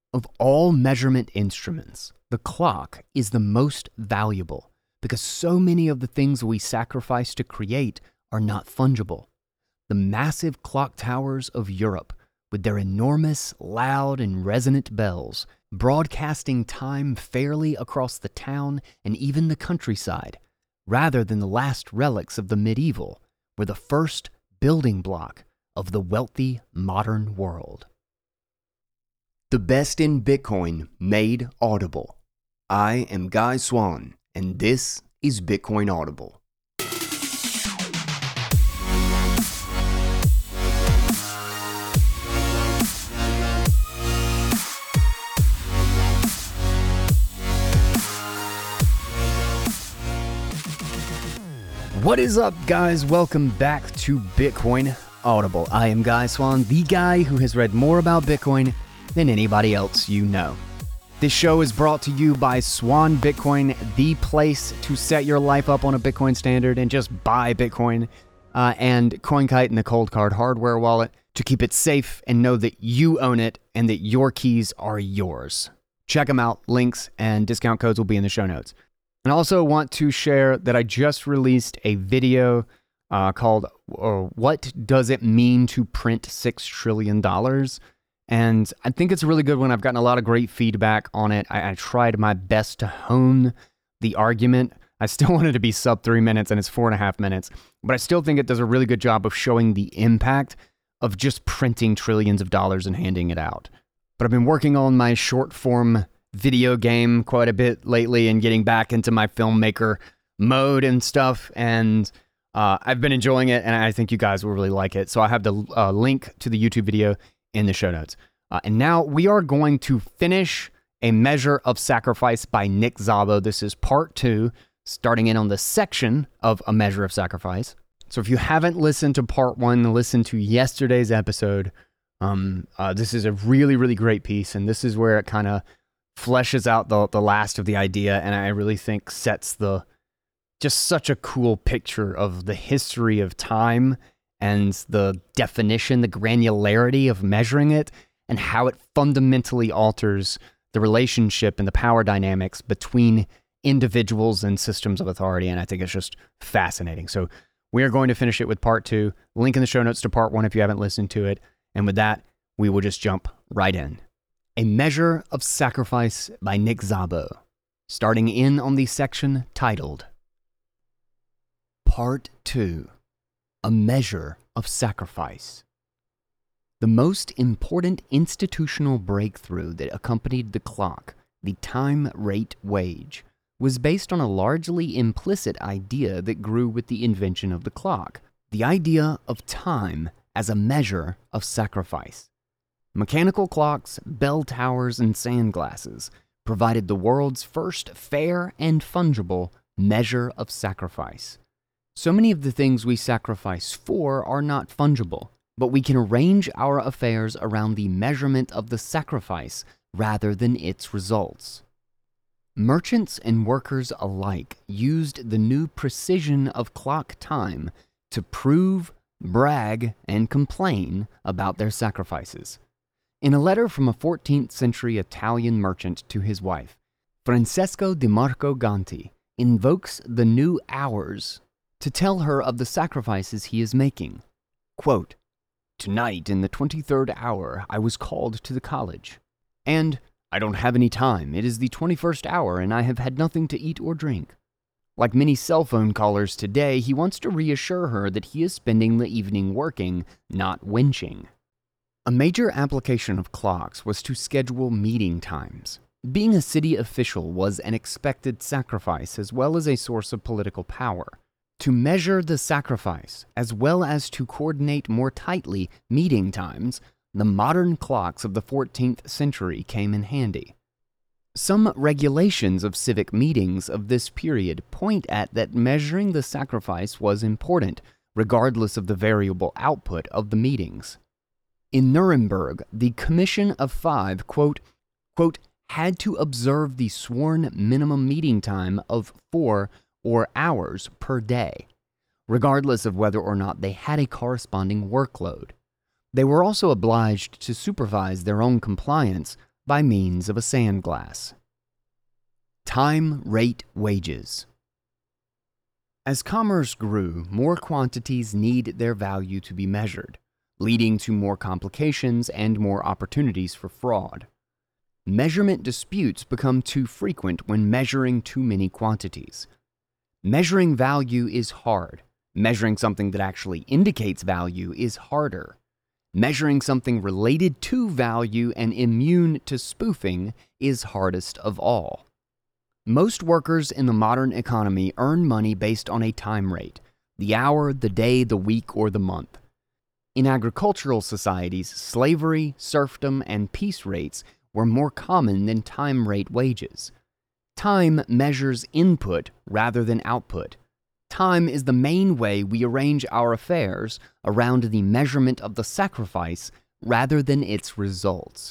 Of all measurement instruments, the clock is the most valuable because so many of the things we sacrifice to create are not fungible. The massive clock towers of Europe, with their enormous, loud, and resonant bells, broadcasting time fairly across the town and even the countryside, rather than the last relics of the medieval, were the first building block of the wealthy modern world. The best in Bitcoin made audible. I am Guy Swan, and this is Bitcoin Audible. What is up, guys? Welcome back to Bitcoin Audible. I am Guy Swan, the guy who has read more about Bitcoin than anybody else you know. This show is brought to you by Swan Bitcoin, the place to set your life up on a Bitcoin standard and just buy Bitcoin, and CoinKite and the Cold Card hardware wallet to keep it safe and know that you own it and that your keys are yours. Check them out. Links and discount codes will be in the show notes. And I also want to share that I just released a video called What Does It Mean to Print $6 Trillion? And I think it's a really good one. I've gotten a lot of great feedback on it. I tried my best to hone the argument. I still wanted to be sub 3 minutes, and it's 4.5 minutes. But I still think it does a really good job of showing the impact of just printing trillions of dollars and handing it out. But I've been working on my short form video game quite a bit lately and getting back into my filmmaker mode and stuff. And I've been enjoying it, and I think you guys will really like it. So I have the link to the YouTube video in the show notes. And now we are going to finish A Measure of Sacrifice by Nick Szabo. This is part 2, starting in on the section of A Measure of Sacrifice. So if you haven't listened to part 1, listen to yesterday's episode. This is a really, really great piece, and this is where it kind of fleshes out the last of the idea, and I really think sets just such a cool picture of the history of time and the definition, the granularity of measuring it, and how it fundamentally alters the relationship and the power dynamics between individuals and systems of authority. And I think it's just fascinating. So we are going to finish it with part 2. Link in the show notes to part 1 if you haven't listened to it. And with that, we will just jump right in. A Measure of Sacrifice by Nick Szabo, starting in on the section titled Part 2, A Measure of Sacrifice. The most important institutional breakthrough that accompanied the clock, the time rate wage, was based on a largely implicit idea that grew with the invention of the clock, the idea of time as a measure of sacrifice. Mechanical clocks, bell towers, and sandglasses provided the world's first fair and fungible measure of sacrifice. So many of the things we sacrifice for are not fungible, but we can arrange our affairs around the measurement of the sacrifice rather than its results. Merchants and workers alike used the new precision of clock time to prove, brag, and complain about their sacrifices. In a letter from a 14th century Italian merchant to his wife, Francesco di Marco Ganti invokes the new hours to tell her of the sacrifices he is making. Quote, "Tonight in the 23rd hour I was called to the college. And I don't have any time. It is the 21st hour and I have had nothing to eat or drink." Like many cell phone callers today, he wants to reassure her that he is spending the evening working, not winching. A major application of clocks was to schedule meeting times. Being a city official was an expected sacrifice as well as a source of political power. To measure the sacrifice, as well as to coordinate more tightly meeting times, the modern clocks of the 14th century came in handy. Some regulations of civic meetings of this period point at that measuring the sacrifice was important, regardless of the variable output of the meetings. In Nuremberg, the Commission of Five, quote, had to observe the sworn minimum meeting time of 4 or hours per day, regardless of whether or not they had a corresponding workload. They were also obliged to supervise their own compliance by means of a sand glass. Time rate wages. As commerce grew, more quantities need their value to be measured, leading to more complications and more opportunities for fraud. Measurement disputes become too frequent when measuring too many quantities. Measuring value is hard. Measuring something that actually indicates value is harder. Measuring something related to value and immune to spoofing is hardest of all. Most workers in the modern economy earn money based on a time rate, the hour, the day, the week, or the month. In agricultural societies, slavery, serfdom, and peace rates were more common than time rate wages. Time measures input rather than output. Time is the main way we arrange our affairs around the measurement of the sacrifice rather than its results.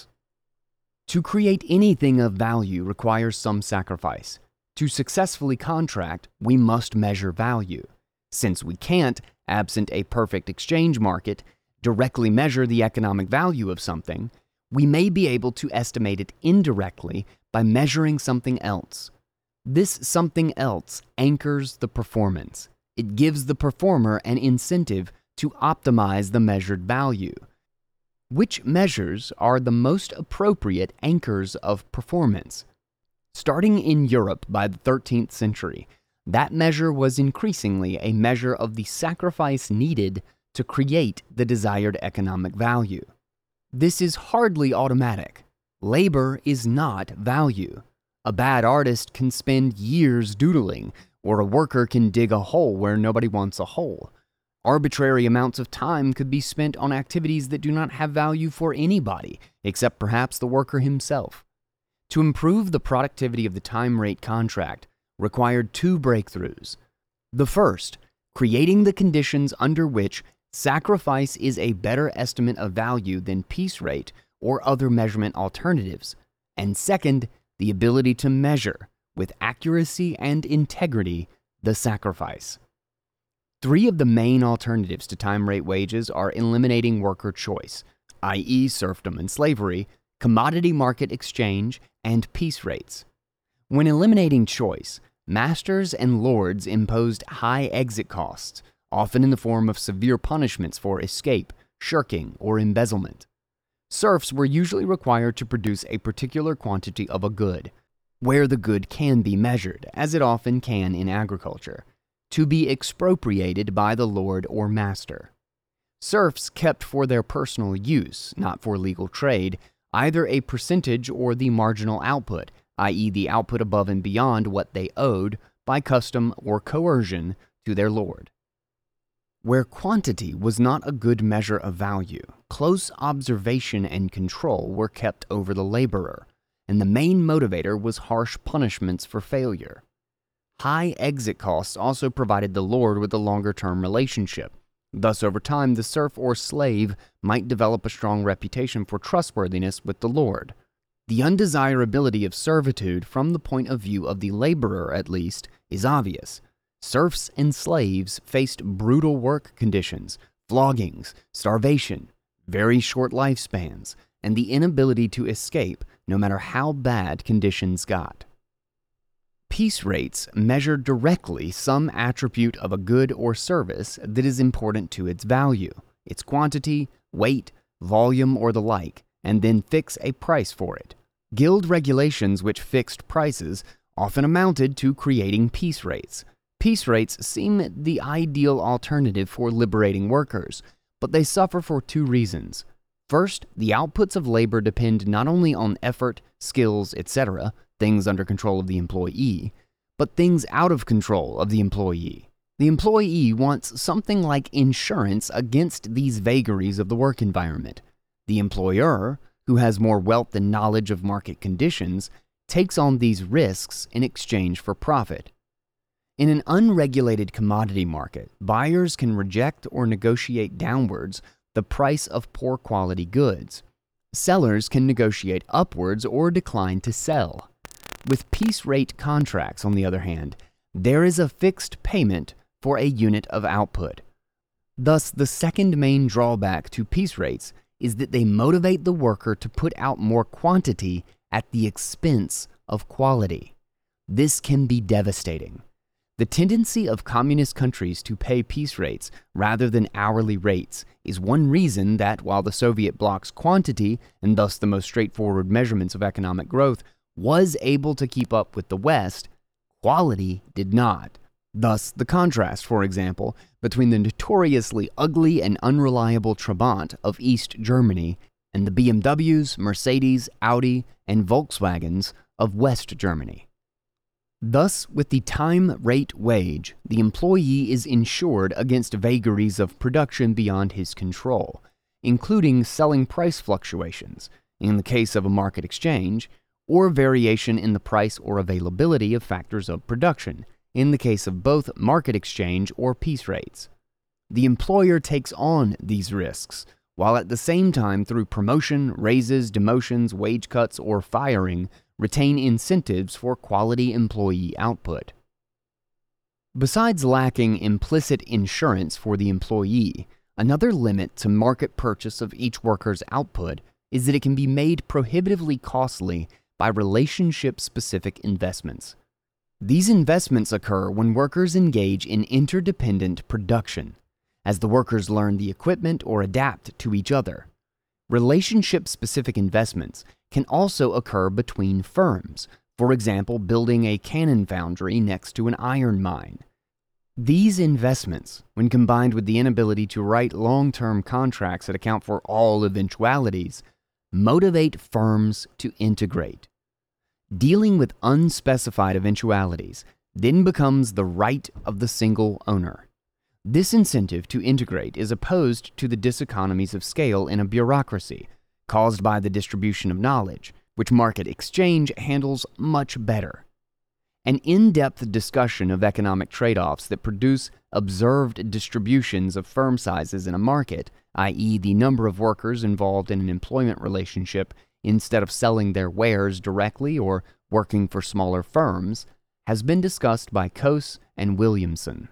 To create anything of value requires some sacrifice. To successfully contract, we must measure value. Since we can't, absent a perfect exchange market, directly measure the economic value of something, we may be able to estimate it indirectly by measuring something else. This something else anchors the performance. It gives the performer an incentive to optimize the measured value. Which measures are the most appropriate anchors of performance? Starting in Europe by the 13th century, that measure was increasingly a measure of the sacrifice needed to create the desired economic value. This is hardly automatic. Labor is not value. A bad artist can spend years doodling, or a worker can dig a hole where nobody wants a hole. Arbitrary amounts of time could be spent on activities that do not have value for anybody, except perhaps the worker himself. To improve the productivity of the time rate contract required two breakthroughs. The first, creating the conditions under which sacrifice is a better estimate of value than piece rate or other measurement alternatives. And second, the ability to measure, with accuracy and integrity, the sacrifice. Three of the main alternatives to time rate wages are eliminating worker choice, i.e. serfdom and slavery, commodity market exchange, and piece rates. When eliminating choice, masters and lords imposed high exit costs, often in the form of severe punishments for escape, shirking, or embezzlement. Serfs were usually required to produce a particular quantity of a good, where the good can be measured, as it often can in agriculture, to be expropriated by the lord or master. Serfs kept for their personal use, not for legal trade, either a percentage or the marginal output, i.e. the output above and beyond what they owed by custom or coercion to their lord. Where quantity was not a good measure of value, close observation and control were kept over the laborer, and the main motivator was harsh punishments for failure. High exit costs also provided the lord with a longer-term relationship. Thus, over time, the serf or slave might develop a strong reputation for trustworthiness with the lord. The undesirability of servitude, from the point of view of the laborer at least, is obvious. Serfs and slaves faced brutal work conditions, floggings, starvation, very short lifespans, and the inability to escape no matter how bad conditions got. Piece rates measure directly some attribute of a good or service that is important to its value, its quantity, weight, volume, or the like, and then fix a price for it. Guild regulations which fixed prices often amounted to creating piece rates. Piece rates seem the ideal alternative for liberating workers, but they suffer for two reasons. First, the outputs of labor depend not only on effort, skills, etc., things under control of the employee, but things out of control of the employee. The employee wants something like insurance against these vagaries of the work environment. The employer, who has more wealth and knowledge of market conditions, takes on these risks in exchange for profit. In an unregulated commodity market, buyers can reject or negotiate downwards the price of poor quality goods. Sellers can negotiate upwards or decline to sell. With piece rate contracts, on the other hand, there is a fixed payment for a unit of output. Thus, the second main drawback to piece rates is that they motivate the worker to put out more quantity at the expense of quality. This can be devastating. The tendency of communist countries to pay piece rates rather than hourly rates is one reason that while the Soviet bloc's quantity, and thus the most straightforward measurements of economic growth, was able to keep up with the West, quality did not. Thus, the contrast, for example, between the notoriously ugly and unreliable Trabant of East Germany and the BMWs, Mercedes, Audi, and Volkswagens of West Germany. Thus, with the time rate wage, the employee is insured against vagaries of production beyond his control, including selling price fluctuations, in the case of a market exchange, or variation in the price or availability of factors of production, in the case of both market exchange or piece rates. The employer takes on these risks, while at the same time through promotion, raises, demotions, wage cuts, or firing, retain incentives for quality employee output. Besides lacking implicit insurance for the employee, another limit to market purchase of each worker's output is that it can be made prohibitively costly by relationship-specific investments. These investments occur when workers engage in interdependent production, as the workers learn the equipment or adapt to each other. Relationship-specific investments can also occur between firms, for example, building a cannon foundry next to an iron mine. These investments, when combined with the inability to write long-term contracts that account for all eventualities, motivate firms to integrate. Dealing with unspecified eventualities then becomes the right of the single owner. This incentive to integrate is opposed to the diseconomies of scale in a bureaucracy, caused by the distribution of knowledge, which market exchange handles much better. An in-depth discussion of economic trade-offs that produce observed distributions of firm sizes in a market, i.e. the number of workers involved in an employment relationship instead of selling their wares directly or working for smaller firms, has been discussed by Coase and Williamson.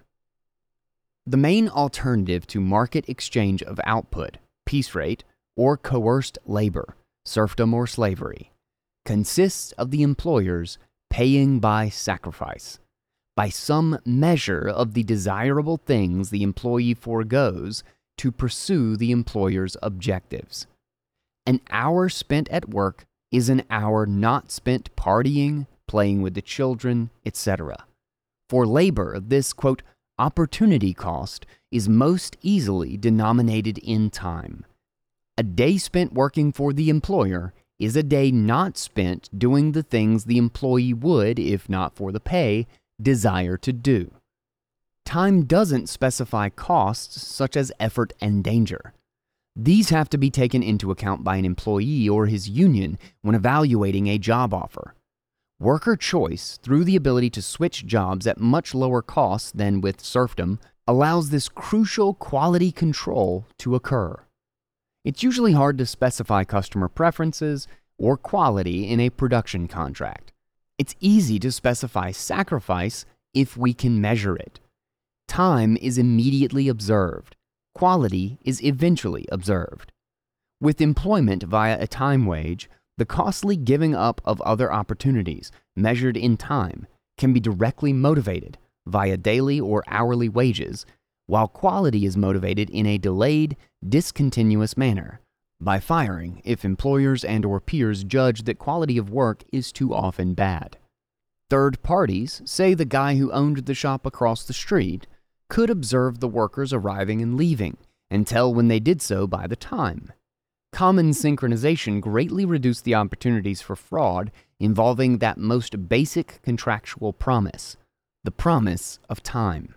The main alternative to market exchange of output, piece rate, or coerced labor, serfdom or slavery, consists of the employers paying by sacrifice, by some measure of the desirable things the employee forgoes to pursue the employer's objectives. An hour spent at work is an hour not spent partying, playing with the children, etc. For labor, this, quote, opportunity cost is most easily denominated in time. A day spent working for the employer is a day not spent doing the things the employee would, if not for the pay, desire to do. Time doesn't specify costs such as effort and danger. These have to be taken into account by an employee or his union when evaluating a job offer. Worker choice, through the ability to switch jobs at much lower costs than with serfdom, allows this crucial quality control to occur. It's usually hard to specify customer preferences or quality in a production contract. It's easy to specify sacrifice if we can measure it. Time is immediately observed. Quality is eventually observed. With employment via a time wage, the costly giving up of other opportunities, measured in time, can be directly motivated via daily or hourly wages, while quality is motivated in a delayed, discontinuous manner, by firing if employers and/or peers judge that quality of work is too often bad. Third parties, say the guy who owned the shop across the street, could observe the workers arriving and leaving, and tell when they did so by the time. Common synchronization greatly reduced the opportunities for fraud involving that most basic contractual promise, the promise of time.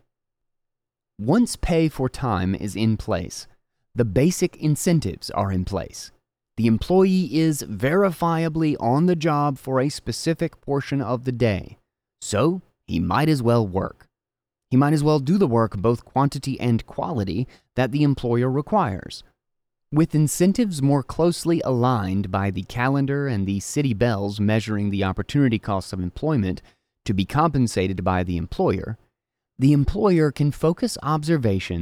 Once pay for time is in place, the basic incentives are in place. The employee is verifiably on the job for a specific portion of the day, so he might as well work. He might as well do the work, both quantity and quality, that the employer requires. With incentives more closely aligned by the calendar and the city bells measuring the opportunity costs of employment to be compensated by the employer can focus observations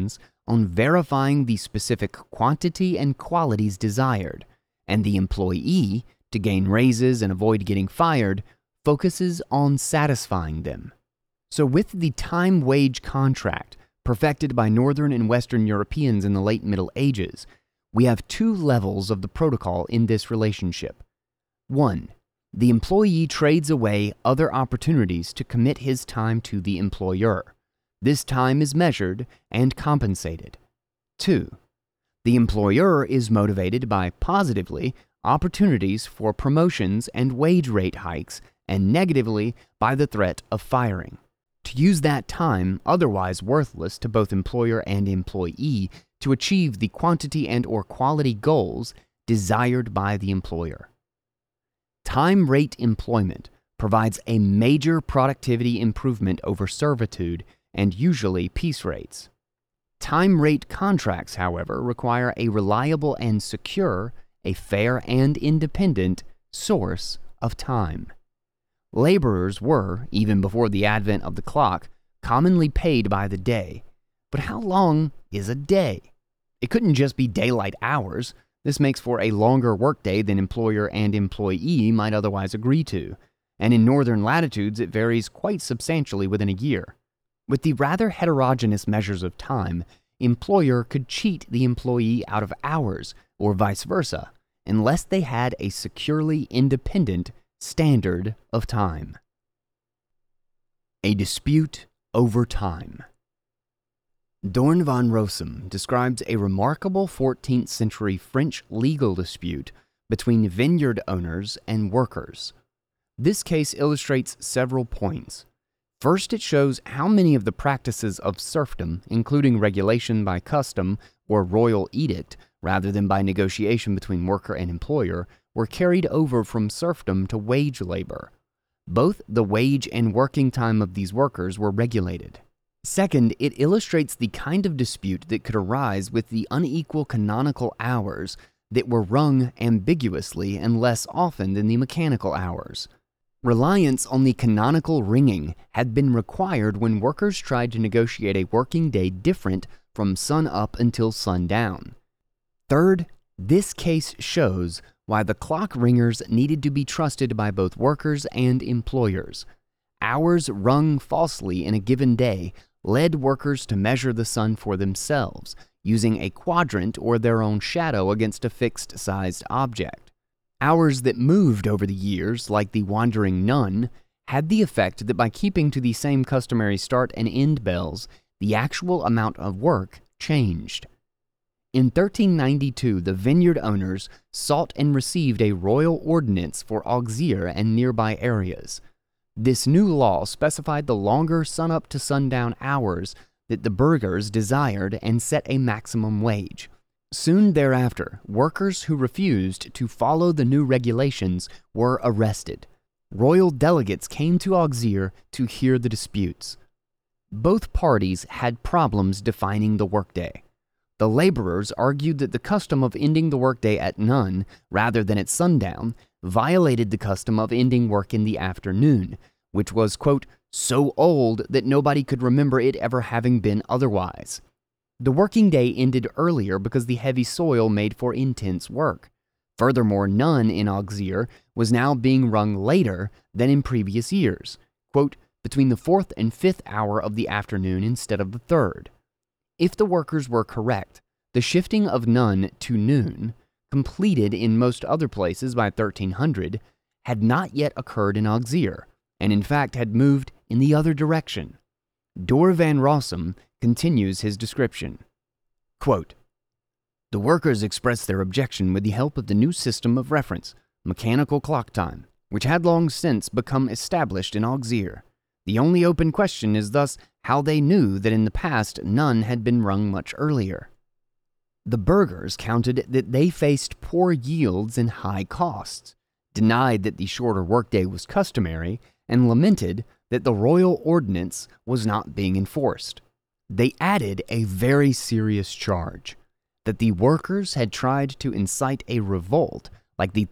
on verifying the specific quantity and qualities desired, and the employee, to gain raises and avoid getting fired, focuses on satisfying them. So with the time-wage contract, perfected by Northern and Western Europeans in the late Middle Ages, we have two levels of the protocol in this relationship. 1. The employee trades away other opportunities to commit his time to the employer. This time is measured and compensated. 2. The employer is motivated by, positively, opportunities for promotions and wage rate hikes, and negatively by the threat of firing. To use that time, otherwise worthless to both employer and employee, to achieve the quantity and/or quality goals desired by the employer. Time rate employment provides a major productivity improvement over servitude and usually piece rates. Time rate contracts, however, require a reliable and secure, a fair and independent source of time. Laborers were, even before the advent of the clock, commonly paid by the day. But how long is a day? It couldn't just be daylight hours. This makes for a longer workday than employer and employee might otherwise agree to, and in northern latitudes it varies quite substantially within a year. With the rather heterogeneous measures of time, employer could cheat the employee out of hours, or vice versa, unless they had a securely independent standard of time. A dispute over time. Doorn van Rossum describes a remarkable 14th century French legal dispute between vineyard owners and workers. This case illustrates several points. First, it shows how many of the practices of serfdom, including regulation by custom or royal edict rather than by negotiation between worker and employer, were carried over from serfdom to wage labor. Both the wage and working time of these workers were regulated. Second, it illustrates the kind of dispute that could arise with the unequal canonical hours that were rung ambiguously and less often than the mechanical hours. Reliance on the canonical ringing had been required when workers tried to negotiate a working day different from sun up until sundown. Third, this case shows why the clock ringers needed to be trusted by both workers and employers. Hours rung falsely in a given day led workers to measure the sun for themselves, using a quadrant or their own shadow against a fixed-sized object. Hours that moved over the years, like the wandering nun, had the effect that by keeping to the same customary start and end bells, the actual amount of work changed. In 1392, the vineyard owners sought and received a royal ordinance for Auxerre and nearby areas. This new law specified the longer sun-up to sundown hours that the burghers desired and set a maximum wage. Soon thereafter, workers who refused to follow the new regulations were arrested. Royal delegates came to Auxerre to hear the disputes. Both parties had problems defining the workday. The laborers argued that the custom of ending the workday at noon rather than at sundown violated the custom of ending work in the afternoon, which was, quote, so old that nobody could remember it ever having been otherwise. The working day ended earlier because the heavy soil made for intense work. Furthermore, none in Auxerre was now being rung later than in previous years, quote, between the 4th and 5th hour of the afternoon instead of the 3rd. If the workers were correct, the shifting of none to noon, completed in most other places by 1300, had not yet occurred in Auxerre, and in fact had moved in the other direction. Doorn van Rossum continues his description. Quote, the workers expressed their objection with the help of the new system of reference, mechanical clock time, which had long since become established in Auxerre. The only open question is thus how they knew that in the past none had been rung much earlier. The burghers counted that they faced poor yields and high costs, denied that the shorter workday was customary, and lamented that the royal ordinance was not being enforced. They added a very serious charge, that the workers had tried to incite a revolt like the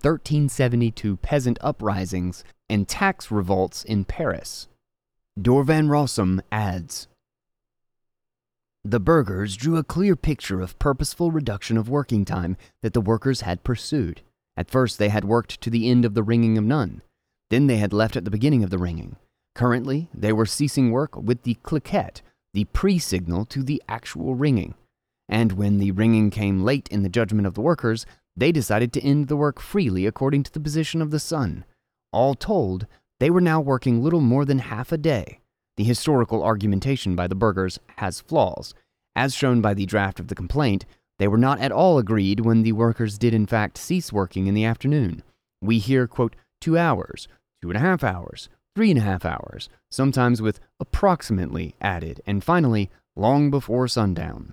1372 peasant uprisings and tax revolts in Paris. Doorn van Rossum adds, The burghers drew a clear picture of purposeful reduction of working time that the workers had pursued. At first they had worked to the end of the ringing of none. Then they had left at the beginning of the ringing. Currently, they were ceasing work with the cliquet, the pre-signal to the actual ringing. And when the ringing came late in the judgment of the workers, they decided to end the work freely according to the position of the sun. All told, they were now working little more than half a day. The historical argumentation by the burghers has flaws. As shown by the draft of the complaint, they were not at all agreed when the workers did in fact cease working in the afternoon. We hear, quote, 2 hours, 2.5 hours, 3.5 hours, sometimes with approximately added, and finally, long before sundown.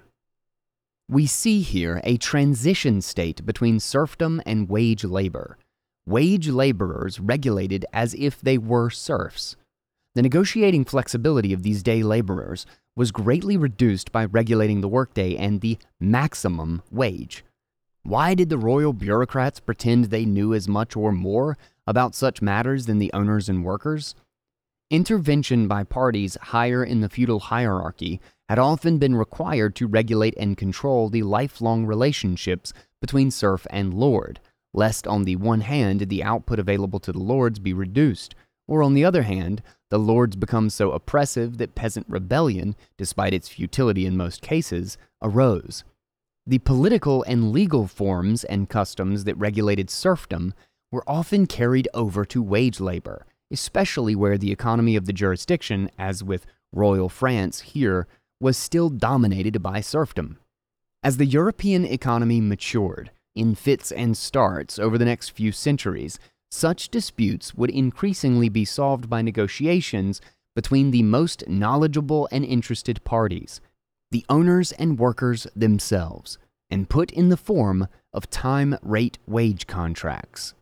We see here a transition state between serfdom and wage labor. Wage laborers regulated as if they were serfs. The negotiating flexibility of these day laborers was greatly reduced by regulating the workday and the maximum wage. Why did the royal bureaucrats pretend they knew as much or more about such matters than the owners and workers? Intervention by parties higher in the feudal hierarchy had often been required to regulate and control the lifelong relationships between serf and lord, lest on the one hand the output available to the lords be reduced, or on the other hand, the lords become so oppressive that peasant rebellion, despite its futility in most cases, arose. The political and legal forms and customs that regulated serfdom were often carried over to wage labor, especially where the economy of the jurisdiction, as with royal France here, was still dominated by serfdom. As the European economy matured, in fits and starts over the next few centuries, such disputes would increasingly be solved by negotiations between the most knowledgeable and interested parties, the owners and workers themselves, and put in the form of time-rate-wage contracts.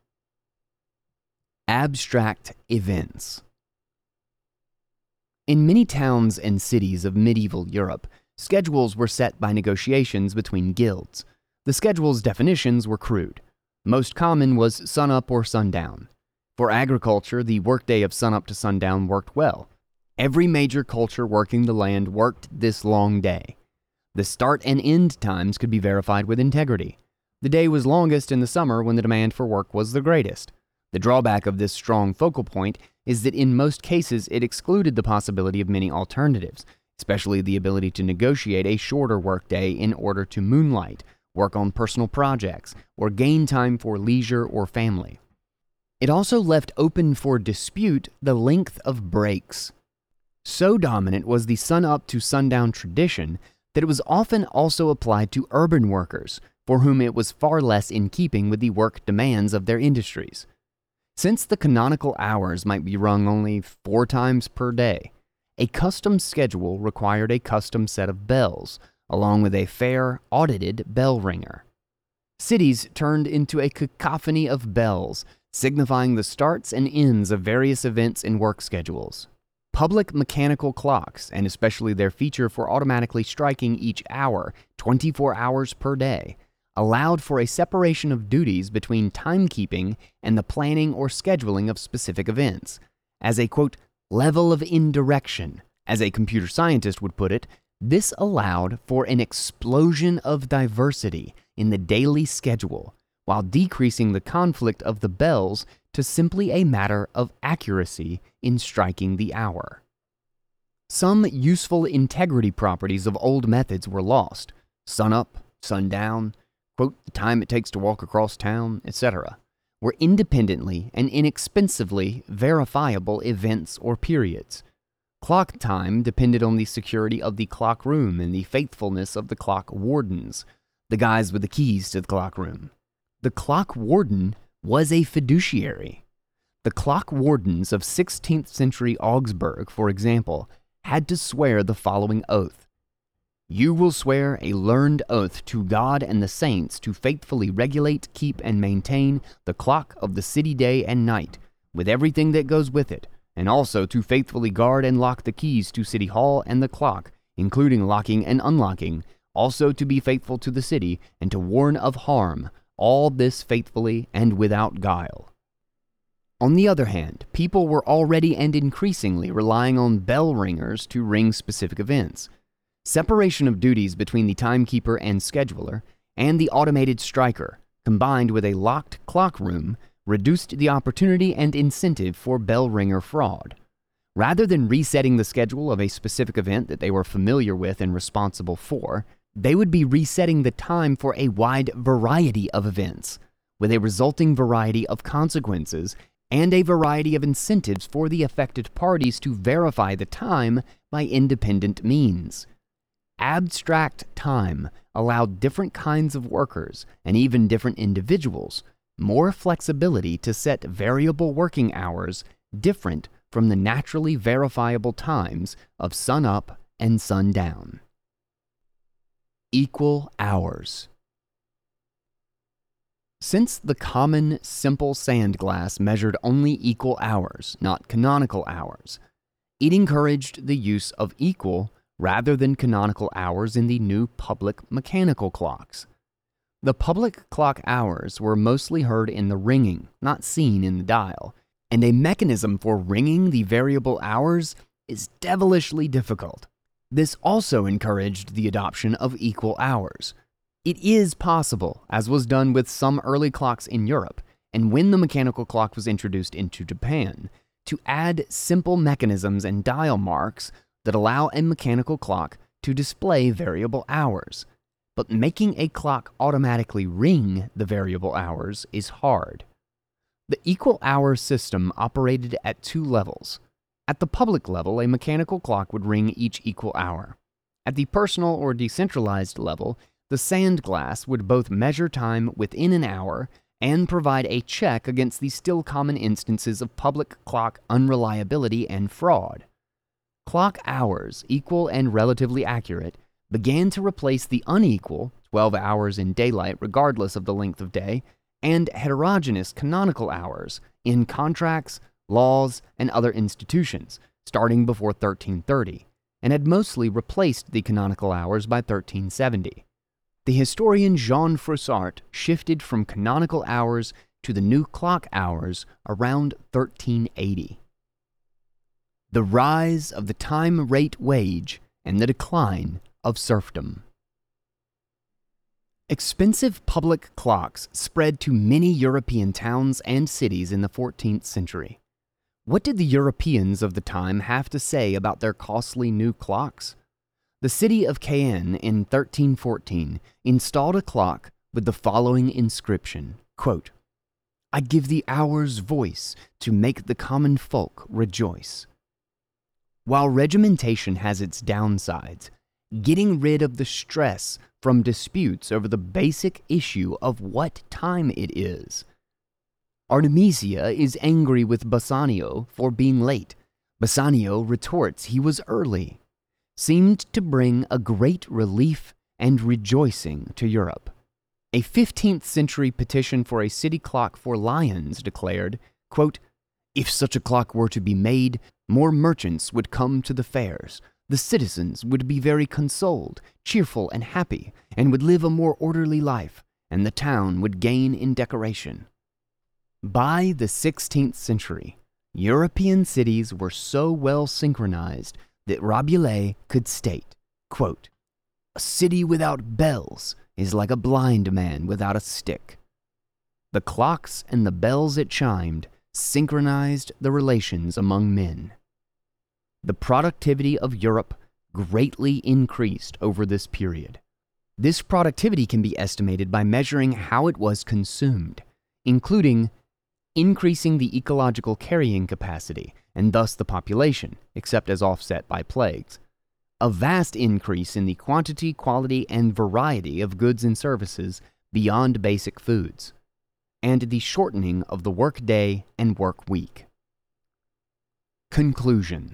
Abstract events. In many towns and cities of medieval Europe, schedules were set by negotiations between guilds. The schedule's definitions were crude. Most common was sunup or sundown. For agriculture, the workday of sunup to sundown worked well. Every major culture working the land worked this long day. The start and end times could be verified with integrity. The day was longest in the summer when the demand for work was the greatest. The drawback of this strong focal point is that in most cases it excluded the possibility of many alternatives, especially the ability to negotiate a shorter workday in order to moonlight, work on personal projects, or gain time for leisure or family. It also left open for dispute the length of breaks. So dominant was the sun-up to sundown tradition that it was often also applied to urban workers, for whom it was far less in keeping with the work demands of their industries. Since the canonical hours might be rung only 4 times per day, a custom schedule required a custom set of bells, along with a fair, audited bell ringer. Cities turned into a cacophony of bells, signifying the starts and ends of various events and work schedules. Public mechanical clocks, and especially their feature for automatically striking each hour, 24 hours per day, allowed for a separation of duties between timekeeping and the planning or scheduling of specific events. As a, quote, level of indirection, as a computer scientist would put it, this allowed for an explosion of diversity in the daily schedule, while decreasing the conflict of the bells to simply a matter of accuracy in striking the hour. Some useful integrity properties of old methods were lost. Sunup, sundown, quote, the time it takes to walk across town, etc., were independently and inexpensively verifiable events or periods. Clock time depended on the security of the clock room and the faithfulness of the clock wardens, the guys with the keys to the clock room. The clock warden was a fiduciary. The clock wardens of 16th century Augsburg, for example, had to swear the following oath. You will swear a learned oath to God and the saints to faithfully regulate, keep, and maintain the clock of the city day and night, with everything that goes with it, and also to faithfully guard and lock the keys to City Hall and the clock, including locking and unlocking, also to be faithful to the city, and to warn of harm, all this faithfully and without guile. On the other hand, people were already and increasingly relying on bell ringers to ring specific events. Separation of duties between the timekeeper and scheduler and the automated striker, combined with a locked clock room, reduced the opportunity and incentive for bell ringer fraud. Rather than resetting the schedule of a specific event that they were familiar with and responsible for, they would be resetting the time for a wide variety of events, with a resulting variety of consequences and a variety of incentives for the affected parties to verify the time by independent means. Abstract time allowed different kinds of workers, and even different individuals, more flexibility to set variable working hours different from the naturally verifiable times of sun-up and sundown. Equal hours. Since the common, simple sand glass measured only equal hours, not canonical hours, it encouraged the use of equal rather than canonical hours in the new public mechanical clocks. The public clock hours were mostly heard in the ringing, not seen in the dial, and a mechanism for ringing the variable hours is devilishly difficult. This also encouraged the adoption of equal hours. It is possible, as was done with some early clocks in Europe, and when the mechanical clock was introduced into Japan, to add simple mechanisms and dial marks that allow a mechanical clock to display variable hours. But making a clock automatically ring the variable hours is hard. The equal hour system operated at two levels. At the public level, a mechanical clock would ring each equal hour. At the personal or decentralized level, the sand glass would both measure time within an hour and provide a check against the still common instances of public clock unreliability and fraud. Clock hours, equal and relatively accurate, began to replace the unequal, 12 hours in daylight regardless of the length of day, and heterogeneous canonical hours in contracts, laws, and other institutions, starting before 1330, and had mostly replaced the canonical hours by 1370. The historian Jean Froissart shifted from canonical hours to the new clock hours around 1380. The rise of the time rate wage and the decline of serfdom. Expensive public clocks spread to many European towns and cities in the 14th century. What did the Europeans of the time have to say about their costly new clocks? The city of Caen in 1314 installed a clock with the following inscription, quote, "I give the hours voice to make the common folk rejoice." While regimentation has its downsides, getting rid of the stress from disputes over the basic issue of what time it is. Artemisia is angry with Bassanio for being late. Bassanio retorts he was early. Seemed to bring a great relief and rejoicing to Europe. A 15th century petition for a city clock for Lyons declared, quote, "If such a clock were to be made, more merchants would come to the fairs. The citizens would be very consoled, cheerful, and happy, and would live a more orderly life, and the town would gain in decoration." By the 16th century, European cities were so well synchronized that Rabelais could state, quote, "A city without bells is like a blind man without a stick." The clocks and the bells it chimed synchronized the relations among men. The productivity of Europe greatly increased over this period. This productivity can be estimated by measuring how it was consumed, including increasing the ecological carrying capacity, and thus the population, except as offset by plagues, a vast increase in the quantity, quality, and variety of goods and services beyond basic foods, and the shortening of the work day and work week. Conclusion.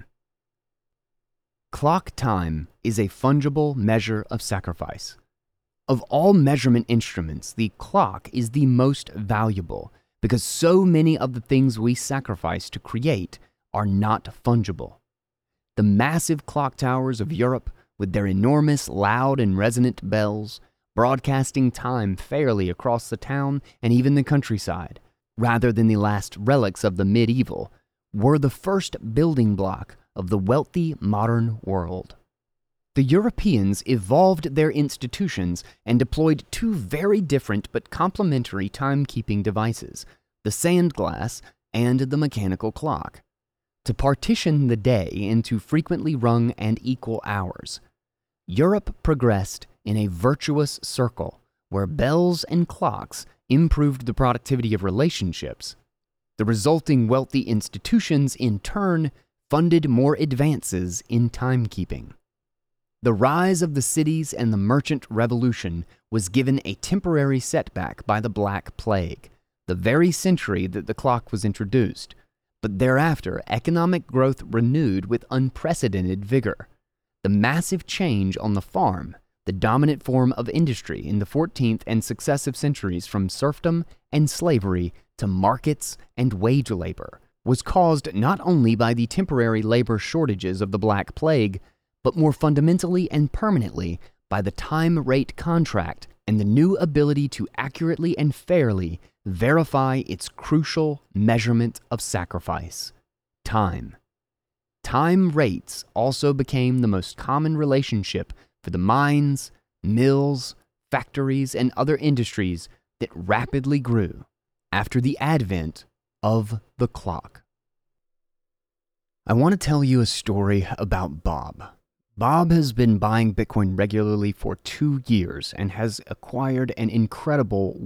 Clock time is a fungible measure of sacrifice. Of all measurement instruments, the clock is the most valuable because so many of the things we sacrifice to create are not fungible. The massive clock towers of Europe, with their enormous loud and resonant bells, broadcasting time fairly across the town and even the countryside, rather than the last relics of the medieval, were the first building block of the wealthy modern world. The Europeans evolved their institutions and deployed two very different but complementary timekeeping devices, the sand glass and the mechanical clock, to partition the day into frequently rung and equal hours. Europe progressed in a virtuous circle where bells and clocks improved the productivity of relationships. The resulting wealthy institutions, in turn, funded more advances in timekeeping. The rise of the cities and the merchant revolution was given a temporary setback by the Black Plague, the very century that the clock was introduced, but thereafter economic growth renewed with unprecedented vigor. The massive change on the farm, the dominant form of industry in the 14th and successive centuries from serfdom and slavery to markets and wage labor, was caused not only by the temporary labor shortages of the Black Plague, but more fundamentally and permanently by the time rate contract and the new ability to accurately and fairly verify its crucial measurement of sacrifice: time. Time rates also became the most common relationship for the mines, mills, factories, and other industries that rapidly grew after the advent of the clock. I want to tell you a story about Bob. Bob has been buying Bitcoin regularly for 2 years and has acquired an incredible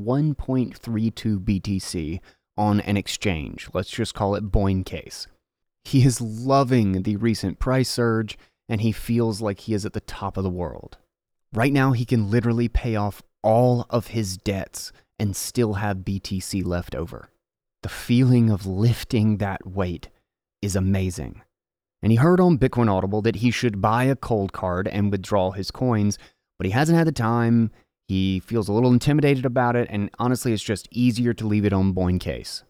1.32 BTC on an exchange. Let's just call it Boincase. He is loving the recent price surge, and he feels like he is at the top of the world. Right now, he can literally pay off all of his debts and still have BTC left over. The feeling of lifting that weight is amazing. And he heard on Bitcoin Audible that he should buy a cold card and withdraw his coins, but he hasn't had the time. He feels a little intimidated about it, and honestly, it's just easier to leave it on Boincase.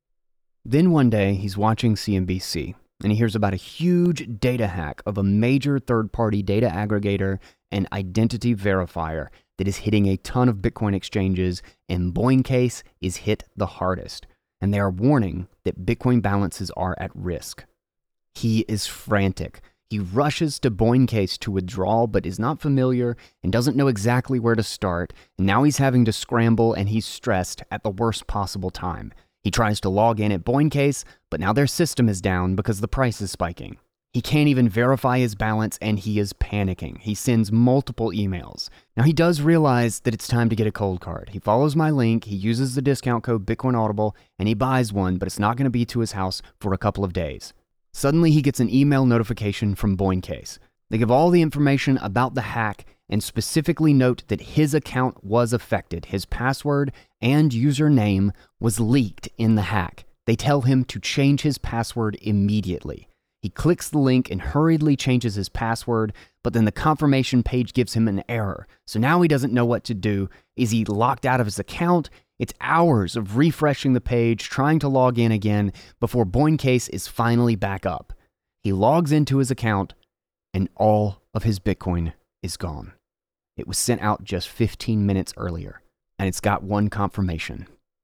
Then one day, he's watching CNBC, and he hears about a huge data hack of a major third-party data aggregator and identity verifier that is hitting a ton of Bitcoin exchanges, and Boincase is hit the hardest, and they are warning that Bitcoin balances are at risk. He is frantic. He rushes to Boincase to withdraw, but is not familiar and doesn't know exactly where to start, and now he's having to scramble, and he's stressed at the worst possible time. He tries to log in at Boincase, but now their system is down because the price is spiking. He can't even verify his balance, and he is panicking. He sends multiple emails. Now, he does realize that it's time to get a cold card. He follows my link, he uses the discount code BitcoinAudible, and he buys one, but it's not going to be to his house for a couple of days. Suddenly, he gets an email notification from Boincase. They give all the information about the hack and specifically note that his account was affected. His password and username was leaked in the hack. They tell him to change his password immediately. He clicks the link and hurriedly changes his password, but then the confirmation page gives him an error. So now he doesn't know what to do. Is he locked out of his account? It's hours of refreshing the page, trying to log in again before Boincase is finally back up. He logs into his account, and all of his Bitcoin is gone. It was sent out just 15 minutes earlier, and it's got one confirmation.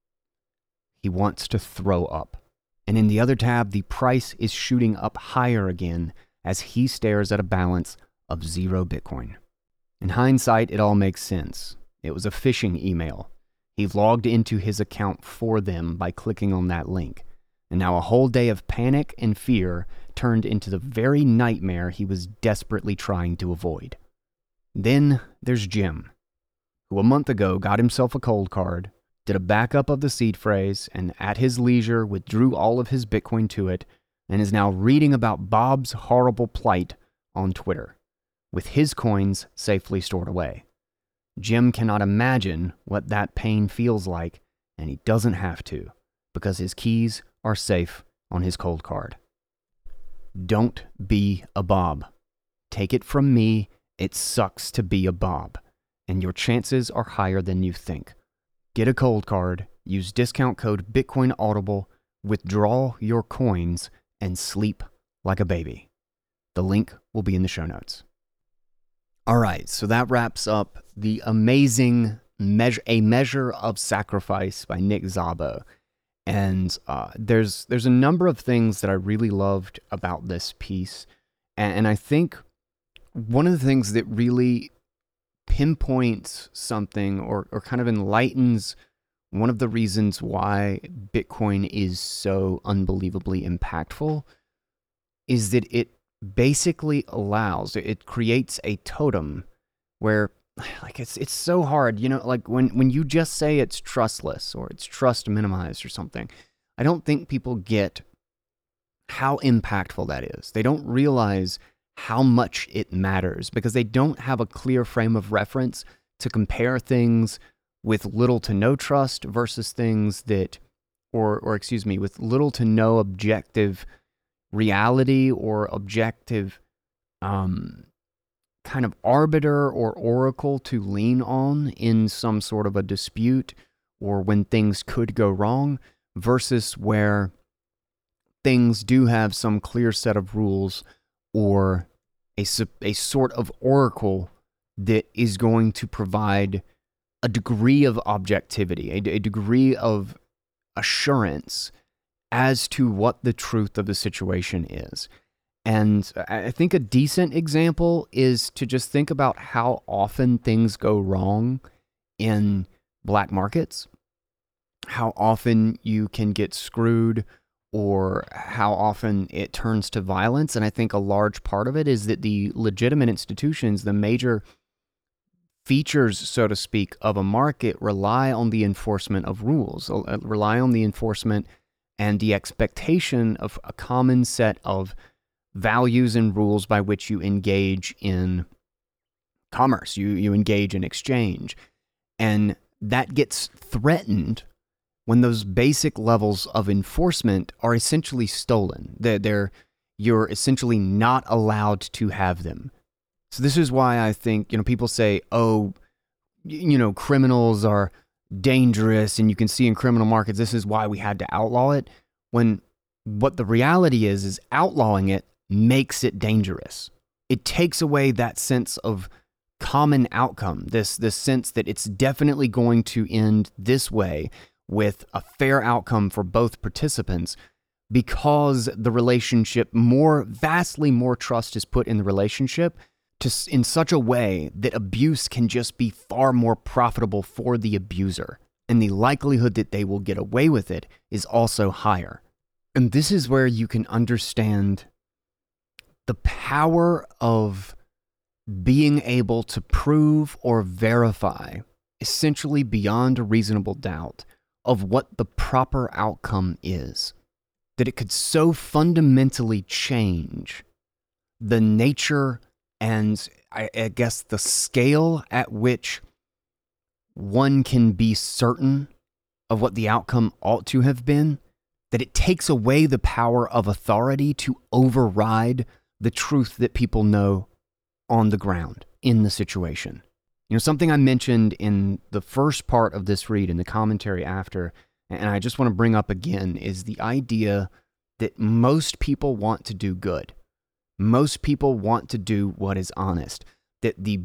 He wants to throw up. And in the other tab, the price is shooting up higher again as he stares at a balance of 0 Bitcoin. In hindsight, it all makes sense. It was a phishing email. He logged into his account for them by clicking on that link. And now a whole day of panic and fear turned into the very nightmare he was desperately trying to avoid. Then there's Jim, who a month ago got himself a cold card, did a backup of the seed phrase, and at his leisure withdrew all of his Bitcoin to it, and is now reading about Bob's horrible plight on Twitter, with his coins safely stored away. Jim cannot imagine what that pain feels like, and he doesn't have to, because his keys are safe on his cold card. Don't be a Bob. Take it from me, it sucks to be a Bob, and your chances are higher than you think. Get a cold card, use discount code BitcoinAudible, withdraw your coins, and sleep like a baby. The link will be in the show notes. All right, so that wraps up the amazing A Measure of Sacrifice by Nick Szabo. And there's a number of things that I really loved about this piece. And I think one of the things that really pinpoints something or kind of enlightens one of the reasons why Bitcoin is so unbelievably impactful is that it basically it creates a totem where, like, it's so hard, like when you just say it's trustless or it's trust minimized or something, I don't think people get how impactful that is. They don't realize how much it matters because they don't have a clear frame of reference to compare things with little to no trust versus things that, with little to no objective reality or objective kind of arbiter or oracle to lean on in some sort of a dispute or when things could go wrong, versus where things do have some clear set of rules or a sort of oracle that is going to provide a degree of objectivity, a degree of assurance as to what the truth of the situation is. And I think a decent example is to just think about how often things go wrong in black markets, how often you can get screwed, or how often it turns to violence. And I think a large part of it is that the legitimate institutions, the major features, so to speak, of a market rely on the enforcement of rules, rely on the enforcement and the expectation of a common set of values and rules by which you engage in commerce, you engage in exchange. And that gets threatened when those basic levels of enforcement are essentially stolen. You're essentially not allowed to have them. So this is why I think, people say, criminals are dangerous and you can see in criminal markets, this is why we had to outlaw it. When what the reality is outlawing it makes it dangerous. It takes away that sense of common outcome, this sense that it's definitely going to end this way with a fair outcome for both participants, because the relationship, vastly more trust is put in the relationship in such a way that abuse can just be far more profitable for the abuser. And the likelihood that they will get away with it is also higher. And this is where you can understand the power of being able to prove or verify, essentially beyond a reasonable doubt, of what the proper outcome is. That it could so fundamentally change the nature and I guess the scale at which one can be certain of what the outcome ought to have been, that it takes away the power of authority to override the truth that people know on the ground in the situation. Something I mentioned in the first part of this read, in the commentary after, and I just want to bring up again, is the idea that most people want to do good. Most people want to do what is honest. That the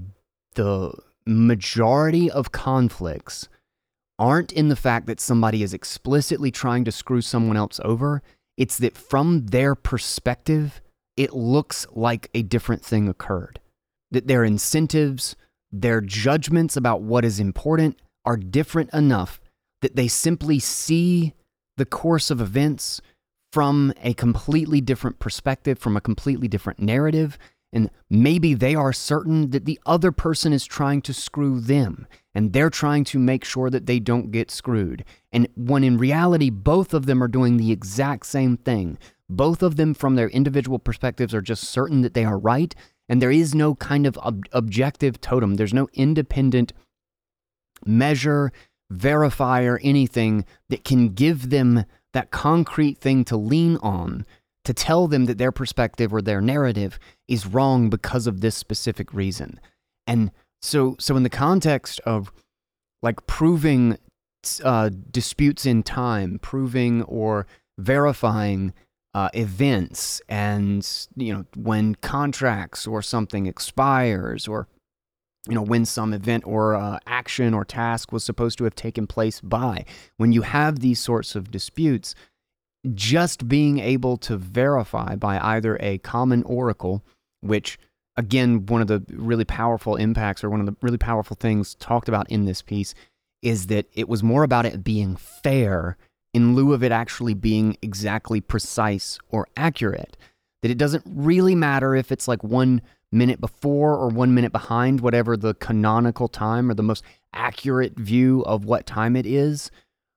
majority of conflicts aren't in the fact that somebody is explicitly trying to screw someone else over. It's that from their perspective, it looks like a different thing occurred. That their incentives, their judgments about what is important are different enough that they simply see the course of events from a completely different perspective, from a completely different narrative, and maybe they are certain that the other person is trying to screw them, and they're trying to make sure that they don't get screwed. And when in reality, both of them are doing the exact same thing. Both of them, from their individual perspectives, are just certain that they are right, and there is no kind of objective totem. There's no independent measure, verifier, anything that can give them that concrete thing to lean on to tell them that their perspective or their narrative is wrong because of this specific reason. And so in the context of like proving disputes in time, proving or verifying events, and when contracts or something expires, or when some event or action or task was supposed to have taken place by. When you have these sorts of disputes, just being able to verify by either a common oracle, which again, one of the really powerful impacts, or one of the really powerful things talked about in this piece, is that it was more about it being fair in lieu of it actually being exactly precise or accurate. That it doesn't really matter if it's like 1 minute before or 1 minute behind whatever the canonical time or the most accurate view of what time it is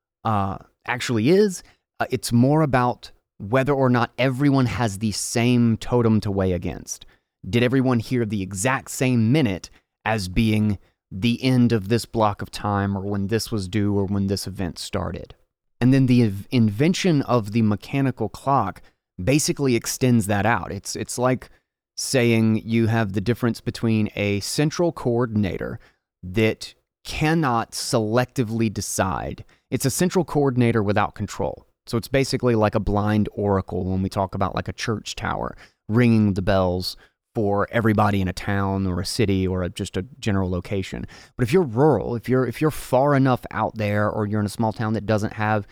actually is. It's more about whether or not everyone has the same totem to weigh against. Did everyone hear the exact same minute as being the end of this block of time, or when this was due, or when this event started? And then the invention of the mechanical clock basically extends that out. It's like saying you have the difference between a central coordinator that cannot selectively decide. It's a central coordinator without control. So it's basically like a blind oracle when we talk about like a church tower ringing the bells for everybody in a town or a city or just a general location. But if you're rural, if you're far enough out there, or you're in a small town that doesn't have,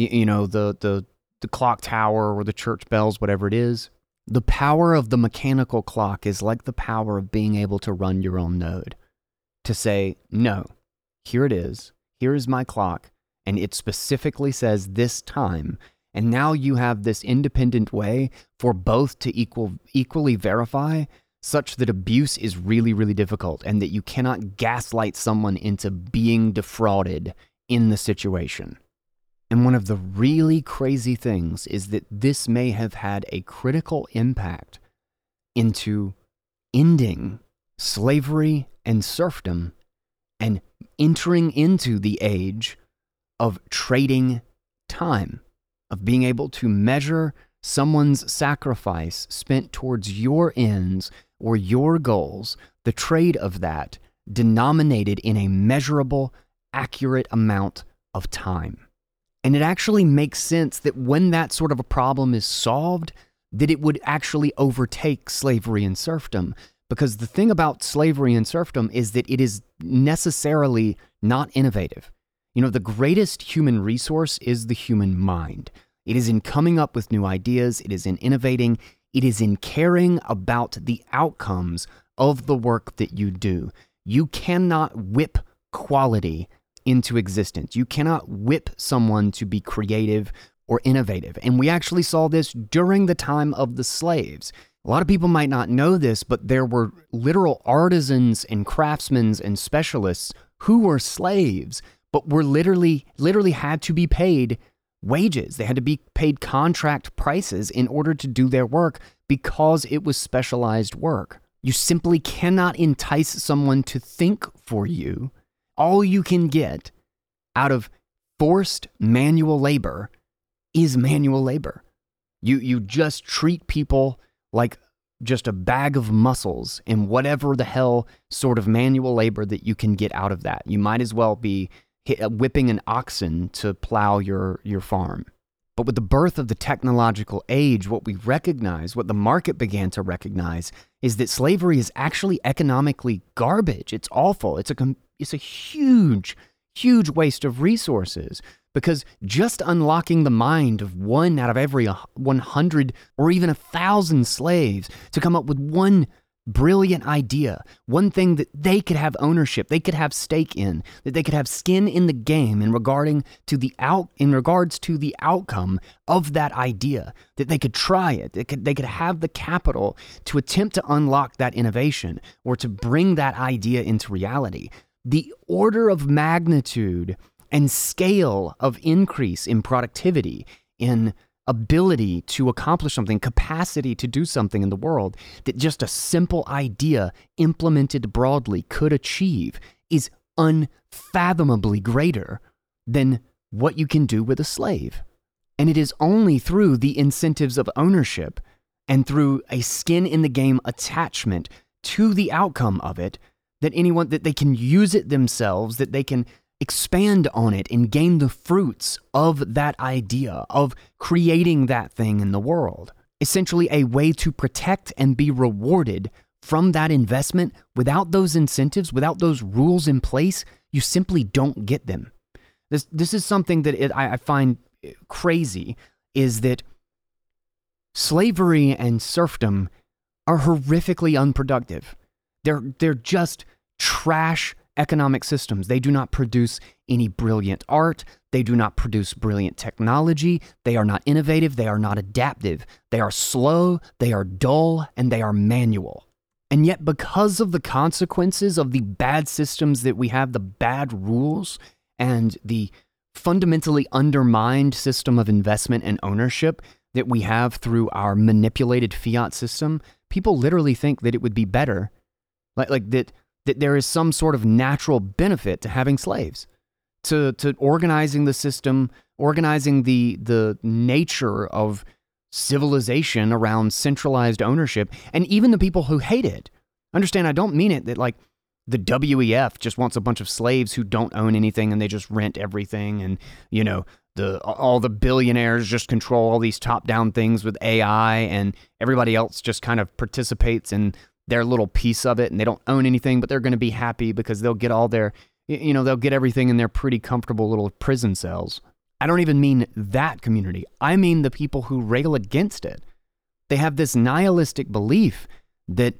the clock tower or the church bells, whatever it is, the power of the mechanical clock is like the power of being able to run your own node. To say, no, here it is, here is my clock, and it specifically says this time. And now you have this independent way for both to equally verify, such that abuse is really, really difficult, and that you cannot gaslight someone into being defrauded in the situation. And one of the really crazy things is that this may have had a critical impact into ending slavery and serfdom and entering into the age of trading time, of being able to measure someone's sacrifice spent towards your ends or your goals, the trade of that denominated in a measurable, accurate amount of time. And it actually makes sense that when that sort of a problem is solved, that it would actually overtake slavery and serfdom. Because the thing about slavery and serfdom is that it is necessarily not innovative. The greatest human resource is the human mind. It is in coming up with new ideas. It is in innovating. It is in caring about the outcomes of the work that you do. You cannot whip quality into existence. You cannot whip someone to be creative or innovative. And we actually saw this during the time of the slaves. A lot of people might not know this, but there were literal artisans and craftsmen and specialists who were slaves, but were literally had to be paid wages. They had to be paid contract prices in order to do their work because it was specialized work. You simply cannot entice someone to think for you. All you can get out of forced manual labor is manual labor. You just treat people like just a bag of muscles in whatever the hell sort of manual labor that you can get out of that. You might as well be whipping an oxen to plow your farm. But with the birth of the technological age, what we recognize, what the market began to recognize, is that slavery is actually economically garbage. It's awful. It's a huge, huge waste of resources, because just unlocking the mind of one out of every 100 or even 1,000 slaves to come up with one brilliant idea, one thing that they could have ownership, they could have stake in, that they could have skin in the game in regards to the outcome of that idea, that they could try it, they could have the capital to attempt to unlock that innovation or to bring that idea into reality. The order of magnitude and scale of increase in productivity, in ability to accomplish something, capacity to do something in the world that just a simple idea implemented broadly could achieve is unfathomably greater than what you can do with a slave. And it is only through the incentives of ownership and through a skin in the game attachment to the outcome of it that they can use it themselves, that they can expand on it and gain the fruits of that idea, of creating that thing in the world. Essentially a way to protect and be rewarded from that investment. Without those incentives, without those rules in place, you simply don't get them. This is something that I find crazy, is that slavery and serfdom are horrifically unproductive. They're just trash economic systems. They do not produce any brilliant art. They do not produce brilliant technology. They are not innovative. They are not adaptive. They are slow, they are dull, and they are manual. And yet, because of the consequences of the bad systems that we have, the bad rules, and the fundamentally undermined system of investment and ownership that we have through our manipulated fiat system, people literally think that it would be better, like that there is some sort of natural benefit to having slaves, to organizing the system, organizing the nature of civilization around centralized ownership. And even the people who hate it, understand, I don't mean it that like the WEF just wants a bunch of slaves who don't own anything and they just rent everything, and you know, all the billionaires just control all these top-down things with AI, and everybody else just kind of participates in their little piece of it, and they don't own anything, but they're going to be happy because they'll get all their, you know, they'll get everything in their pretty comfortable little prison cells. I don't even mean that community. I mean the people who rail against it. They have this nihilistic belief that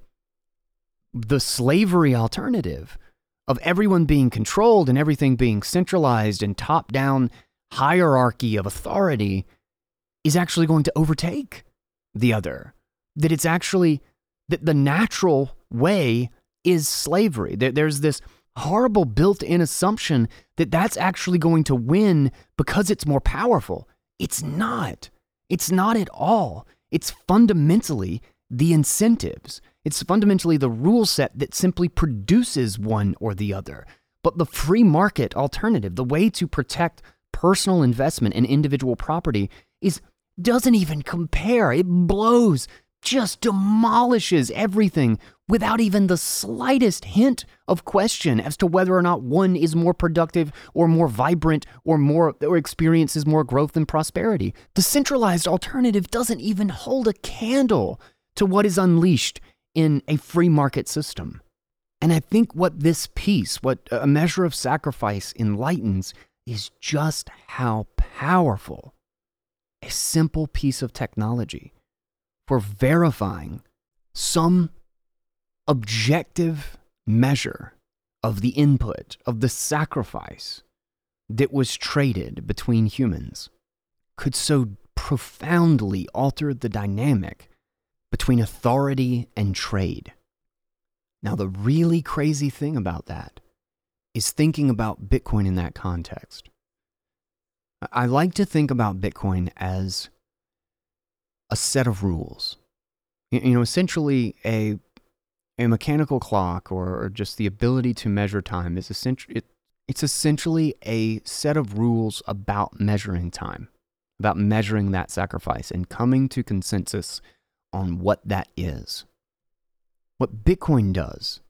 the slavery alternative of everyone being controlled and everything being centralized and top-down hierarchy of authority is actually going to overtake the other. That it's actually, that the natural way is slavery. There's this horrible built-in assumption that that's actually going to win because it's more powerful. It's not. It's not at all. It's fundamentally the incentives. It's fundamentally the rule set that simply produces one or the other. But the free market alternative, the way to protect personal investment and individual property, doesn't even compare. It blows, just demolishes everything without even the slightest hint of question as to whether or not one is more productive or more vibrant or experiences more growth and prosperity. The centralized alternative doesn't even hold a candle to what is unleashed in a free market system. And I think what this piece, what A Measure of Sacrifice enlightens, is just how powerful a simple piece of technology for verifying some objective measure of the input, of the sacrifice that was traded between humans could so profoundly alter the dynamic between authority and trade. Now, the really crazy thing about that is thinking about Bitcoin in that context. I like to think about Bitcoin as a set of rules. You know, essentially a mechanical clock or just the ability to measure time is it's essentially a set of rules about measuring time, about measuring that sacrifice and coming to consensus on what that is. What Bitcoin does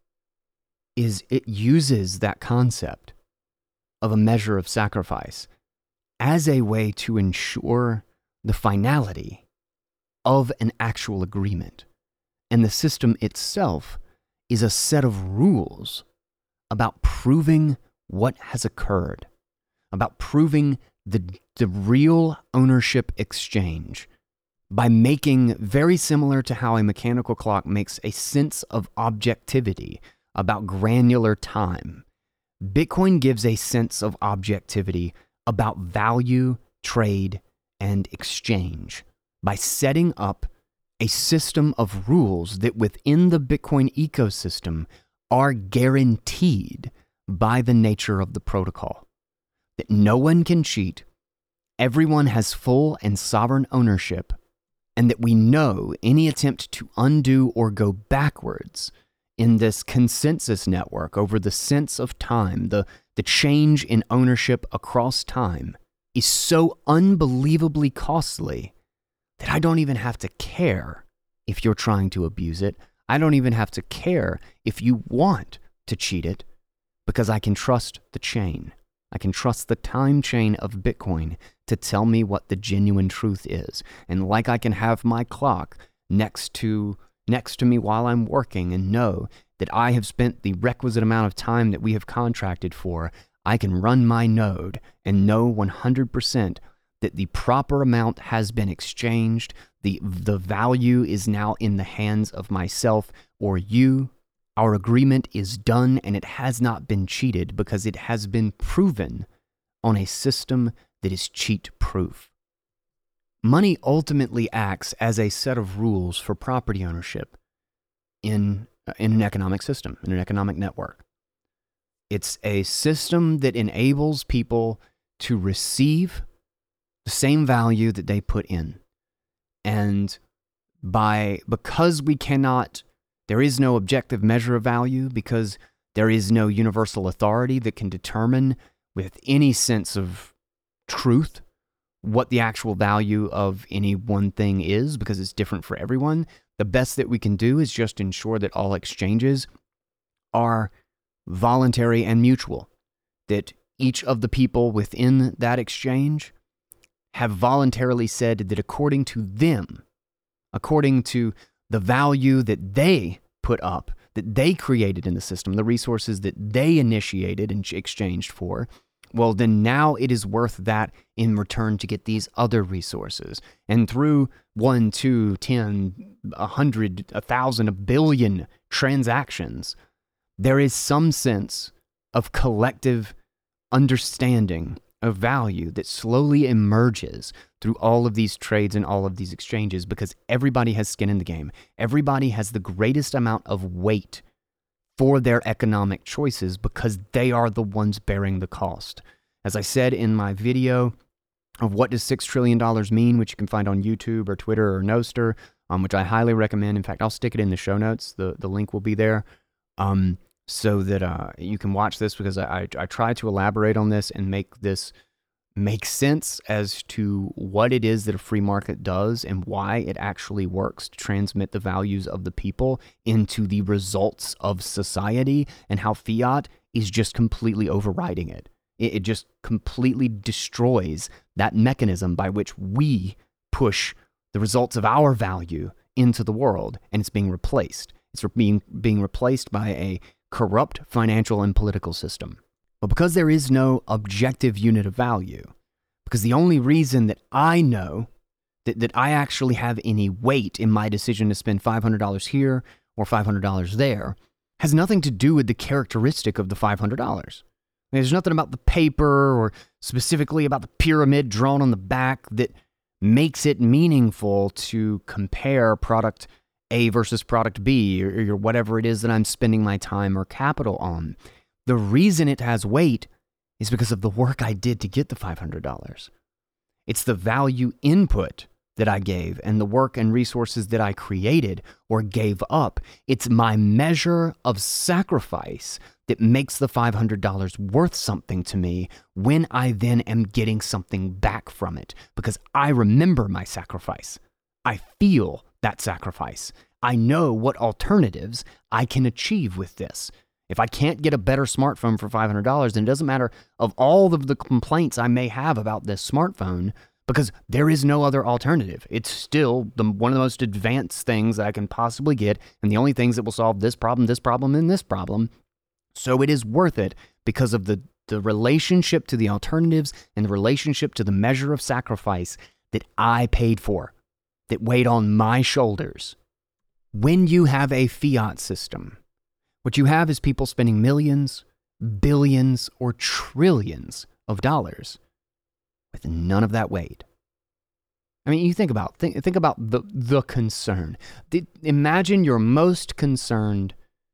is it uses that concept of a measure of sacrifice as a way to ensure the finality of an actual agreement. And the system itself is a set of rules about proving what has occurred, about proving the real ownership exchange by making, very similar to how a mechanical clock makes a sense of objectivity about granular time, Bitcoin gives a sense of objectivity about value, trade, and exchange by setting up a system of rules that within the Bitcoin ecosystem are guaranteed by the nature of the protocol. That no one can cheat, everyone has full and sovereign ownership, and that we know any attempt to undo or go backwards in this consensus network over the sense of time, the change in ownership across time, is so unbelievably costly that I don't even have to care if you're trying to abuse it. I don't even have to care if you want to cheat it, because I can trust the chain. I can trust the time chain of Bitcoin to tell me what the genuine truth is. And like I can have my clock next to me while I'm working and know that I have spent the requisite amount of time that we have contracted for, I can run my node and know 100% that the proper amount has been exchanged, The value is now in the hands of myself or you. Our agreement is done, and it has not been cheated because it has been proven on a system that is cheat-proof. Money ultimately acts as a set of rules for property ownership in an economic system, in an economic network. It's a system that enables people to receive the same value that they put in. And because there is no objective measure of value, because there is no universal authority that can determine with any sense of truth what the actual value of any one thing is, because it's different for everyone, the best that we can do is just ensure that all exchanges are voluntary and mutual, that each of the people within that exchange have voluntarily said that according to them, according to the value that they put up, that they created in the system, the resources that they initiated and exchanged for, well, then now it is worth that in return to get these other resources. And through 1, 2, 10, 100, 1,000, a billion transactions, there is some sense of collective understanding of value that slowly emerges through all of these trades and all of these exchanges, because everybody has skin in the game. Everybody has the greatest amount of weight for their economic choices because they are the ones bearing the cost. As I said in my video of what does $6 trillion mean, which you can find on YouTube or Twitter or Nostr, which I highly recommend. In fact, I'll stick it in the show notes. The link will be there. So that you can watch this, because I try to elaborate on this and make this make sense as to what it is that a free market does and why it actually works to transmit the values of the people into the results of society, and how fiat is just completely overriding it. It just completely destroys that mechanism by which we push the results of our value into the world, and it's being replaced. It's being replaced by a corrupt financial and political system. But because there is no objective unit of value, because the only reason that I know that I actually have any weight in my decision to spend $500 here or $500 there has nothing to do with the characteristic of the $500. There's nothing about the paper or specifically about the pyramid drawn on the back that makes it meaningful to compare product A versus product B or whatever it is that I'm spending my time or capital on. The reason it has weight is because of the work I did to get the $500. It's the value input that I gave and the work and resources that I created or gave up. It's my measure of sacrifice that makes the $500 worth something to me when I then am getting something back from it, because I remember my sacrifice. I feel that sacrifice. I know what alternatives I can achieve with this. If I can't get a better smartphone for $500, then it doesn't matter of all of the complaints I may have about this smartphone, because there is no other alternative. It's still one of the most advanced things that I can possibly get, and the only things that will solve this problem, and this problem. So it is worth it because of the relationship to the alternatives and the relationship to the measure of sacrifice that I paid for, that weighed on my shoulders. When you have a fiat system, what you have is people spending millions, billions, or trillions of dollars with none of that weight. I mean, you think about the concern. Imagine your most concerned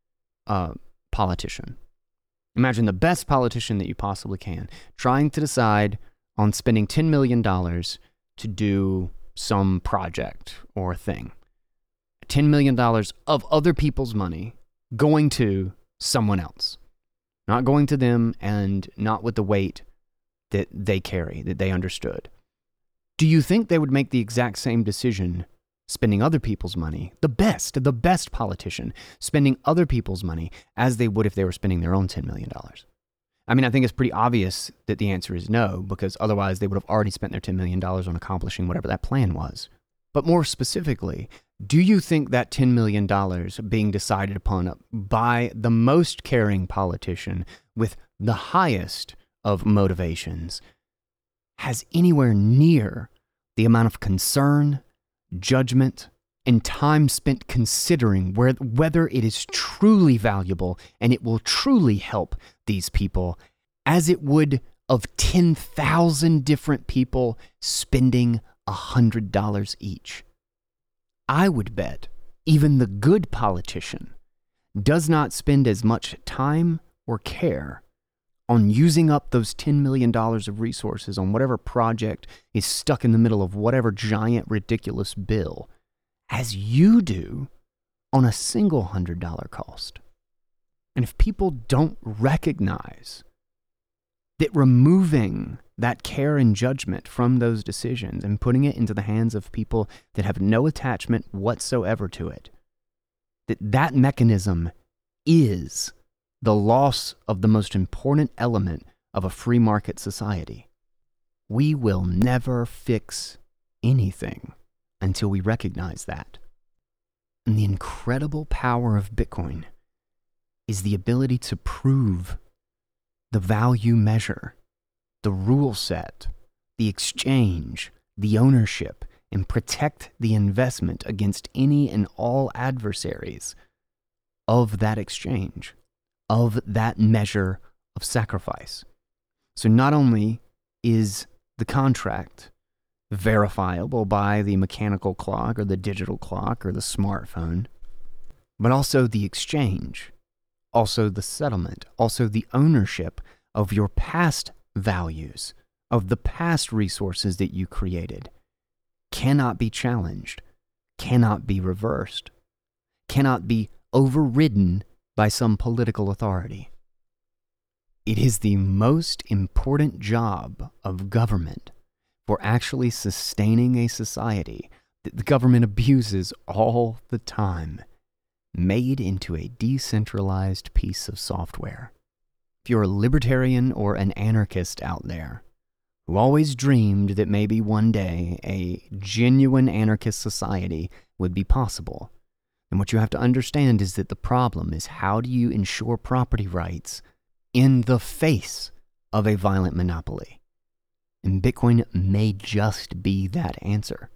politician. Imagine the best politician that you possibly can, trying to decide on spending $10 million to do some project or thing. $10 million of other people's money going to someone else, not going to them and not with the weight that they carry, that they understood. Do you think they would make the exact same decision spending other people's money, the best politician, spending other people's money as they would if they were spending their own $10 million? I mean, I think it's pretty obvious that the answer is no, because otherwise they would have already spent their $10 million on accomplishing whatever that plan was. But more specifically, do you think that $10 million being decided upon by the most caring politician with the highest of motivations has anywhere near the amount of concern, judgment, and time spent considering whether it is truly valuable and it will truly help these people as it would of 10,000 different people spending $100 each. I would bet even the good politician does not spend as much time or care on using up those $10 million of resources on whatever project is stuck in the middle of whatever giant ridiculous bill as you do on a single $100 cost. And if people don't recognize that removing that care and judgment from those decisions and putting it into the hands of people that have no attachment whatsoever to it, that mechanism is the loss of the most important element of a free market society, we will never fix anything until we recognize that. And the incredible power of Bitcoin is the ability to prove the value measure, the rule set, the exchange, the ownership, and protect the investment against any and all adversaries of that exchange, of that measure of sacrifice. So not only is the contract verifiable by the mechanical clock or the digital clock or the smartphone, but also the exchange, also the settlement, also the ownership of your past values, of the past resources that you created, cannot be challenged, cannot be reversed, cannot be overridden by some political authority. It is the most important job of government for actually sustaining a society that the government abuses all the time, made into a decentralized piece of software. If you're a libertarian or an anarchist out there who always dreamed that maybe one day a genuine anarchist society would be possible, then what you have to understand is that the problem is, how do you ensure property rights in the face of a violent monopoly? And Bitcoin may just be that answer.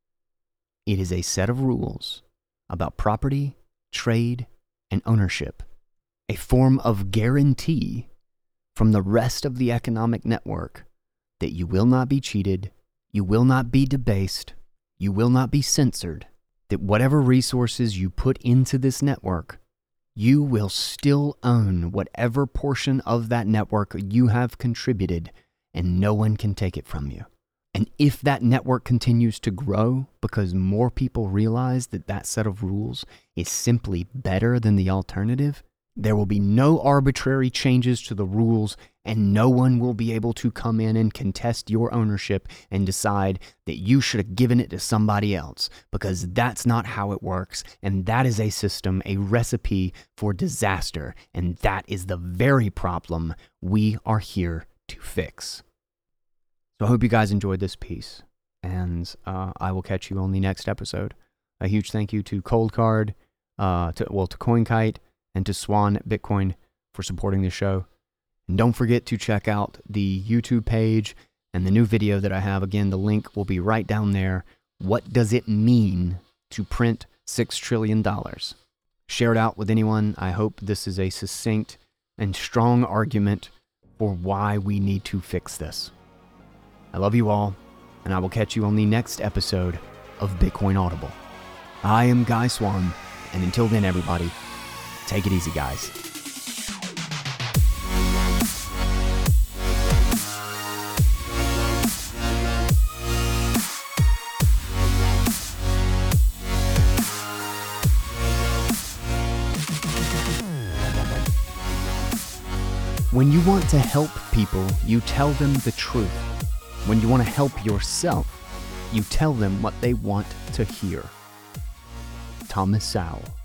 It is a set of rules about property, trade, and ownership, a form of guarantee from the rest of the economic network that you will not be cheated, you will not be debased, you will not be censored, that whatever resources you put into this network, you will still own whatever portion of that network you have contributed, and no one can take it from you. And if that network continues to grow because more people realize that that set of rules is simply better than the alternative, there will be no arbitrary changes to the rules, and no one will be able to come in and contest your ownership and decide that you should have given it to somebody else, because that's not how it works, and that is a system, a recipe for disaster, and that is the very problem we are here to fix. So I hope you guys enjoyed this piece, and I will catch you on the next episode. A huge thank you to Coldcard, to CoinKite, and to Swan Bitcoin for supporting the show. And don't forget to check out the YouTube page and the new video that I have. Again, the link will be right down there. What does it mean to print $6 trillion? Share it out with anyone. I hope this is a succinct and strong argument for why we need to fix this. I love you all, and I will catch you on the next episode of Bitcoin Audible. I am Guy Swan, and until then, everybody, take it easy, guys. When you want to help people, you tell them the truth. When you want to help yourself, you tell them what they want to hear. Thomas Sowell.